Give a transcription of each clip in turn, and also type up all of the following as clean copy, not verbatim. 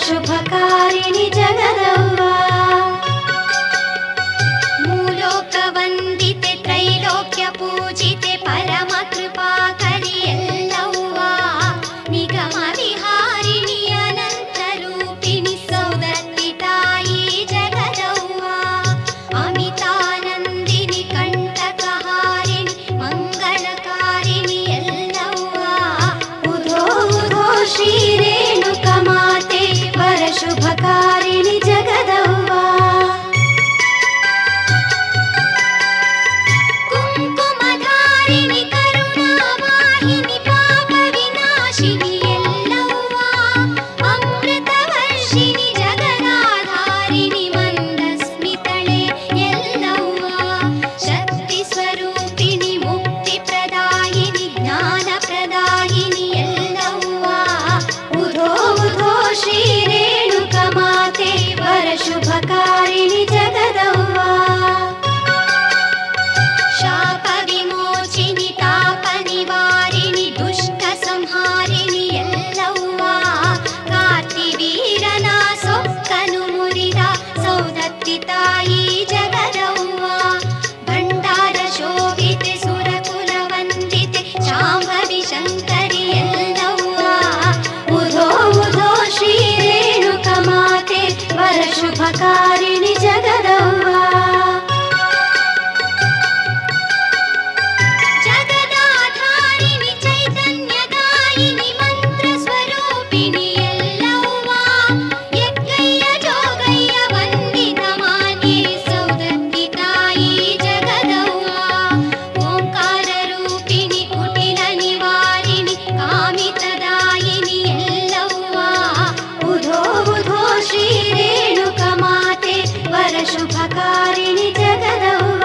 ವರಶುಭಕಾರಿಣಿ ಜಗದವ್ವ ಮೂಲೋಕವಂದಿತೆ ತ್ರೈಲೋಕ್ಯ ಪೂಜಿತೆ ಪರಮ ಕೃಪಾಕರಿ ಎಲ್ಲವ್ವ ನಿಗಮ ವಿಹಾರಿಣಿ ಅನಂತ ರೂಪಿಣಿ ಸೌದತ್ತಿ ತಾಯಿ ಜಗದವ್ವ ಅಮಿತಾನಂದಿನಿ ಕಂಟಕಹಾರಿಣಿ ಮಂಗಳಕಾರಿಣಿ ಎಲ್ಲವ್ವ ಉಧೋ ಉಧೋ ಶ್ರೀ ರೇಣುಕ ಮಾತೆ ವರಶುಭಕಾರಿಣಿ ಜಗದವ್ವ ಕುಂಕುಮಧಾರಿಣಿ ಕರುಣಾವಾಹಿನಿ ಪಾಪ ವಿನಾಶಿನಿ ಎಲ್ಲವ್ವ ಅಮೃತ ವರ್ಷಿಣಿ ಜಗದಾಧಾರಿಣಿ ಮಂದಸ್ಮಿತಳೆ ಎಲ್ಲವ್ವ ಶಕ್ತಿ ಸ್ವರೂಪಿಣಿ ಮುಕ್ತಿ ಪ್ರದಾಯಿನಿ ಜ್ಞಾನ ಪ್ರದಾಯಿನಿ ಎಲ್ಲವ್ವ ಉಧೋ ಉಧೋ ಶ್ರೀ ರೇಣುಕ ಮಾತೆ ವರಶುಭಕಾರಿಣಿ ಜಗದವ್ವ ಶಾಪ ವಿಮೋಚಿನಿ ತಾಪ ನಿವಾರಿಣಿ ದುಷ್ಟ ಸಂಹಾರಿಣಿ ಎಲ್ಲವ್ವ ಕಾರ್ತಿವೀರನ ಸೊಕ್ಕನು ಮುರಿದ ಸೌದತ್ತಿ ತಾಯಿ ಜಗದವ್ವ ಭಂಡಾರ ಶೋಭಿತೆ ಸುರಕುಲ ವಂದಿತೆ ಶಾಂಭವಿ ಶಂಕರಿ ಎಲ್ಲವ್ವ ಉಧೋ ಉಧೋ ಶ್ರೀ ರೇಣುಕ ಮಾತೆ ವರಶುಭಕಾರಿಣಿ ಜಗದವ್ವ ಜಗದಾಧಾರಿಣಿ ಚೈತನ್ಯದಾಯಿನಿ ಮಂತ್ರ ಸ್ವರೂಪಿಣಿ ಎಲ್ಲವ್ವ ಯಕ್ಕಯ್ಯ ಜೋಗಯ್ಯ ವಂದಿತ ಮಾನ್ಯೆ ಸೌದತ್ತಿ ತಾಯಿ ಜಗದವ್ವ ಓಂಕಾರ ರೂಪಿಣಿ ಕುಟಿಲ ನಿವಾರಿಣಿ ಕಾಮಿತದಾಯಿನಿ ಎಲ್ಲವ್ವ ಉಧೋ ಉಧೋ ಶ್ರೀ ರೇಣುಕ ಮಾತೆ ವರಶುಭಕಾರಿಣಿ ಜಗದವ್ವ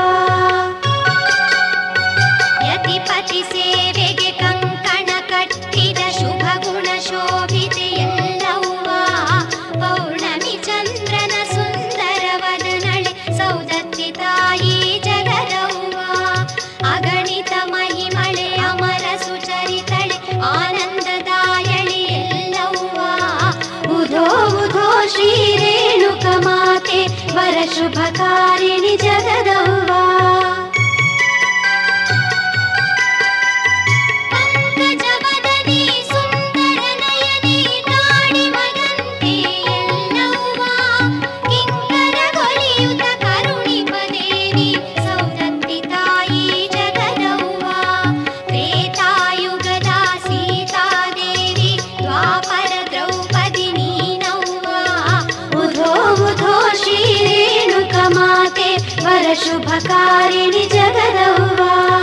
ಯತಿಪತಿ ಸೇವೆಗೆ ಕಂಕಣ ಕಟ್ಟಿದ ಶುಭ ಗುಣ ಶೋಭಿತೆ ಎಲ್ಲವ್ವ ಪೌರ್ಣಮಿ ಚಂದ್ರನ ಸುಂದರ ವದನಳೆ ಸೌದತ್ತಿ ತಾಯಿ ಜಗದವ್ವ ಅಗಣಿತ ಮಹಿಮಳೆ ಅಮರ ಸುಚರಿತಳೆ ಆನಂದದಾಯಳಿ ಎಲ್ಲವ್ವ ಉಧೋ ಉಧೋ ಶ್ರೀ ರೇಣುಕ ಮಾತೆ ವರಶುಭಕಾರಿಣಿ ಜಗದವ್ವ ಪಂಕಜವದನಿ ಸುಂದರ ನಯನಿ ನಾಡಿ ಮಗಂತೆ ಎಲ್ಲವ್ವ ಕಿಂಕರಗೊಲಿಯುತ ಕರುಣಿಪದೇವಿ ಸೌದತ್ತಿ ತಾಯಿ ಜಗದವ್ವ ತ್ರೇತಾಯುಗದ ಸೀತಾದೇವಿ ದ್ವಾಪರ ದ್ರೌಪದಿ ನೀನವ್ವ ಉಧೋ ಉಧೋ ಶ್ರೀ ರೇಣುಕ ಮಾತೆ ವರಶುಭಕಾರಿಣಿ ಜಗದವ್ವ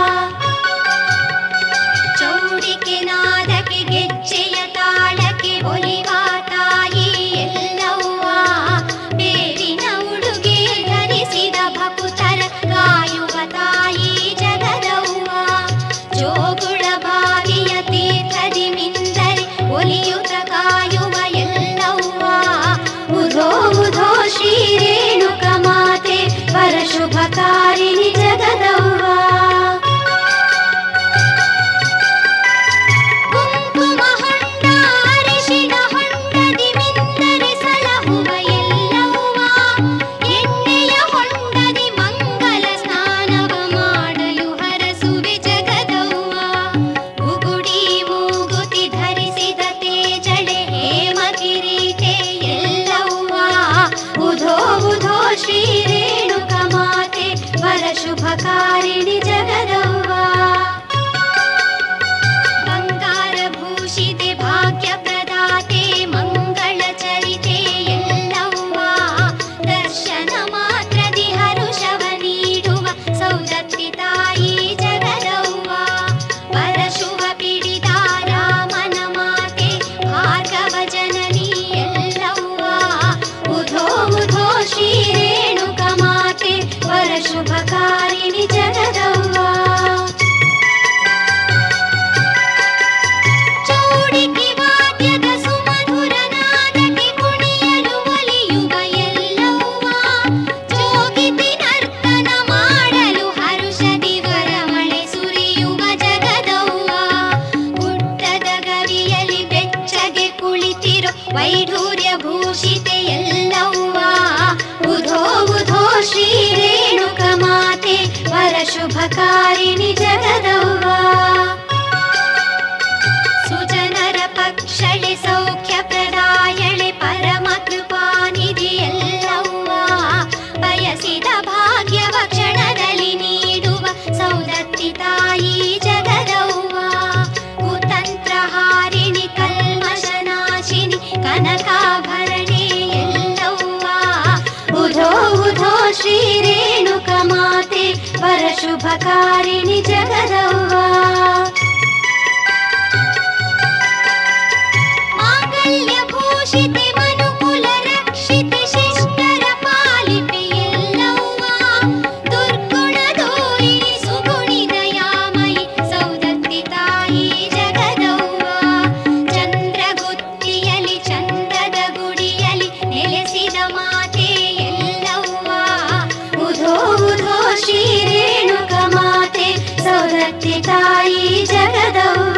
ಚೌಡಿಕೆ ನಾದಕ್ಕೆ ಗೆಜ್ಜೆಯ ತಾಳಕ್ಕೆ ಒಲಿವ ತಾಯಿ ಎಲ್ಲವ್ವ ಬೇರಿನ ಉಡುಗೆ ಧರಿಸಿದ ಭಕುತರ ಕಾಯುವ ತಾಯಿ ಜಗದವ್ವ ಜೋಗುಳ ಬಾವಿಯ ತೀರ್ಥದಿ ಮಿಂದರೆ ಒಲಿಯುತ ಕಾಯುವ ಎಲ್ಲವ್ವ ಉಧೋ ಉಧೋ ಶ್ರೀ ರೇಣುಕ ಮಾತೆ ವರಶುಭಕಾರಿಣಿ ಜಗದವ್ವ ಕುಂಕುಮ ಹೊಂಡ ಅರಿಶಿಣ ಹೊಂಡದಿ ಮಿಂದರೆ ಸಲಹುವ ಎಲ್ಲವ್ವ ಎಣ್ಣೆಯ ಹೊಂಡದಿ ಮಂಗಲ ಸ್ನಾನವ ಮಾಡಲು ಹರಸುವೆ ಜಗದವ್ವ ಉಗುಡಿ ಮೂಗುತಿ ಧರಿಸಿದ ತೇಜಳೆ ಹೇಮ ಕಿರೀಟೆ ಎಲ್ಲವ್ವ ಉಧೋ ಉಧೋ ಶ್ರೀ ರೇಣುಕ ಮಾತೆ ವರಶುಭಕಾರಿಣಿ ಜಗದವ್ವ ಬಂಗಾರ ಭೂಷಿತೆ ಭಾಗ್ಯ ಪ್ರದಾತೆ ಮಂಗಳ ಚರಿತೆ ಎಲ್ಲವ್ವ ದರ್ಶನ ಮಾತ್ರದಿ ಹರುಷವ ನೀಡುವ ಸೌದತ್ತಿ ತಾಯಿ ಜಗದವ್ವ ಪರಶುವ ಪಿಡಿದ ರಾಮನ ಮಾತೆ ಭಾರ್ಗವ ಜನನಿ ಎಲ್ಲವ್ವ ಉಧೋ ಉಧೋ ಶ್ರೀ ರೇಣುಕ ಮಾತೆ ವರಶುಭಕಾರಿಣಿ ಜಗದವ್ವ ವರಶುಭಕಾರಿಣಿ ಜಗದವ್ವ. ಸುಜನರ ಪಕ್ಷಳೆ ಸೌಖ್ಯ ಪ್ರದಾಯಳೆ ಪರಮ ಕೃಪಾನಿಧಿ ಎಲ್ಲವ್ವ. ಬಯಸಿದ ಭಾಗ್ಯವ ಕ್ಷಣದಲ್ಲಿ ನೀಡುವ ಸೌದತ್ತಿ ತಾಯಿ ಜಗದವ್ವ. ಕುತಂತ್ರ ಹಾರಿಣಿ ಕಲ್ಮಶನಾಶಿನಿ ಕನಕಾಭರಣೆ ಎಲ್ಲವ್ವ. ಉಧೋ ಉಧೋ ಶ್ರೀ ರೇಣುಕ ಮಾತೆ ವರಶುಭಕಾರಿಣಿ ಜಗದವ್ವ. ಮಾಂಗಲ್ಯಭೂಷಿತೆ ಮನುಕುಲ ರಕ್ಷಿತೆ ಶಿಷ್ಟರ ಪಾಲಿಪೆ ಎಲ್ಲವ್ವ. ದುರ್ಗುಣ ದೂರಿಣಿ ಸುಗುಣಿ ದಯಾಮಯಿ ಸೌದತ್ತಿ ತಾಯಿ ಜಗದವ್ವ. ಚಂದ್ರಗುತ್ತಿಯಲಿ ಚಂದ್ರದ ಗುಡಿಯಲಿ ನೆಲೆಸಿದ ಮಾತೆ ಎಲ್ಲವ್ವ. ಉಧೋ ಉಧೋ ಶ್ರೀ ರೇಣುಕ ಮಾತೆ ಸೌದತ್ತಿ ತಾಯಿ ಜಗದವ್ವ.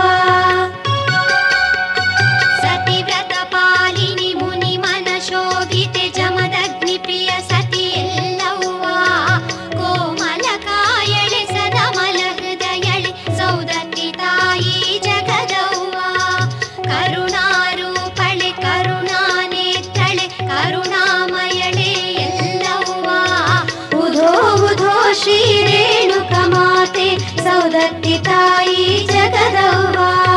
ಸತಿವ್ರತ ಪಾಲಿನಿ ಮುನಿ ಮನ ಶೋಭಿತೆ ಜಮದಗ್ನಿ ಪ್ರಿಯ ಸತಿ ಎಲ್ಲವ್ವ. ಕೋಮಲ ಕಾಯಳೆ ಸದಮಲ ಹೃದಯಳೆ ಸೌದತ್ತಿ ತಾಯಿ ಜಗದವ್ವ. ಕರುಣಾರೂಪಳೆ ಕರುಣಾನೇತ್ರಳೆ ಕರುಣಾಮಯಳೆ ಎಲ್ಲವ್ವ. ಉಧೋ ಉಧೋ ಶ್ರೀ ರೇಣುಕ ಮಾತೆ ಸೌದತ್ತಿ ತಾಯಿ ಜಗದವ್ವ.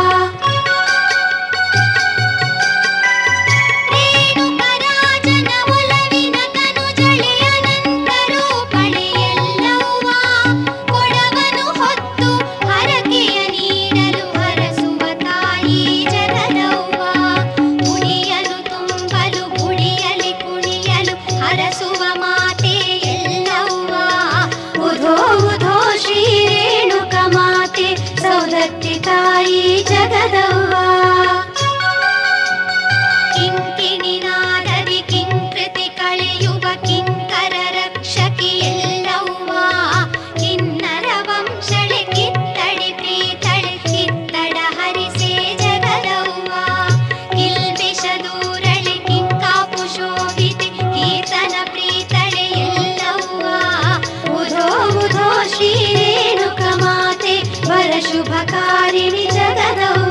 ರೇಣುಕರಾಜನ ಒಲವಿನ ತನುಜಳೆ ಅನಂತ ರೂಪಳೆ ಎಲ್ಲವ್ವ. ಕೊಡವನು ಹೊತ್ತು ಹರಕೆಯ ನೀಡಲು ಹರಸುವ ತಾಯಿ ಜಗದವ್ವ. ಗುಡಿಯಲು ತುಂಬಲು ಗುಡಿಯಲಿ ಕುಣಿಯಲು ಹರಸುವ ಮಾತೆ ಎಲ್ಲವ್ವ. ಉಧೋ ಉಧೋ ಶ್ರೀ ರೇಣುಕ ಮಾತೆ ಸೌದತ್ತಿ ತಾಯಿ ಜಗದವ್ವ. ಕಿಂಕಿಣಿನಾದದಿ ಕಿಂಕೃತಿ ಕಳೆಯುವ ಕಿಂಕರ ರಕ್ಷಕಿ ಎಲ್ಲವ್ವ. ಕಿನ್ನರ ವಂಶಳೆ ಕಿತ್ತಡಿ ಪ್ರೀತಳೆ ಕಿತ್ತಡ ಹರಿಸೆ ಜಗದವ್ವ. ಕಿಲ್ಬಿಷ ದೂರಳೆ ಕಿಂಕಾಪು ಶೋಭಿತೆ ಕೀರ್ತನ ಪ್ರೀತಳೆ ಎಲ್ಲವ್ವ. ಉಧೋ ಉಧೋ ಶ್ರೀ ರೇಣುಕ ಮಾತೆ ವರಶುಭಕಾರಿಣಿ ಜಗದವ್ವ.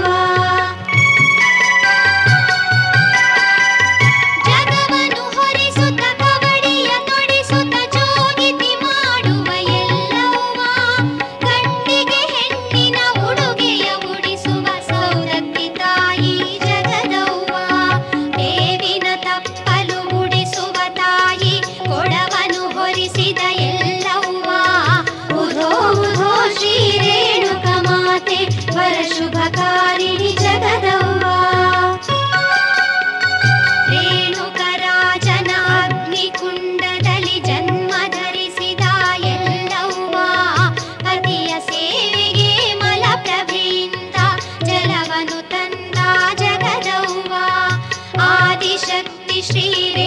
ಜಗವನ್ನು ಹೊರಿಸುತ್ತ ಕವಡಿಯ ತೊಡಿಸುತ್ತ ಜೋಗಿತಿ ಮಾಡುವ ಎಲ್ಲವ್ವ. ಗಂಡಿಗೆ ಹೆಣ್ಣಿನ ಉಡುಗೆಯ ಉಡಿಸುವ ಸೌದತ್ತಿ ತಾಯಿ ಜಗದವ್ವ. ಬೇವಿನ ತಪ್ಪಲು ಉಡಿಸುವ ತಾಯಿ ಕೊಡವನು ಹೊರಿಸಿದ ಎಲ್ಲವ್ವ. ಉಧೋ ಉಧೋ ಶ್ರೀ ರೇಣುಕ ಮಾತೆ ವರಶುಭಕಾರಿಣಿ ಜಗದವ್ವ. ರೇಣುಕರಾಜನ ಅಗ್ನಿಕುಂಡದಲ್ಲಿ ಜನ್ಮ ಧರಿಸಿದ ಎಲ್ಲವ್ವ. ಪತಿಯ ಸೇವೆಗೆ ಮಲಪ್ರಭೆಯಿಂದ ಜಲವನ್ನು ತಂದ ಜಗದವ್ವ. ಆದಿಶಕ್ತಿ ಶ್ರೀ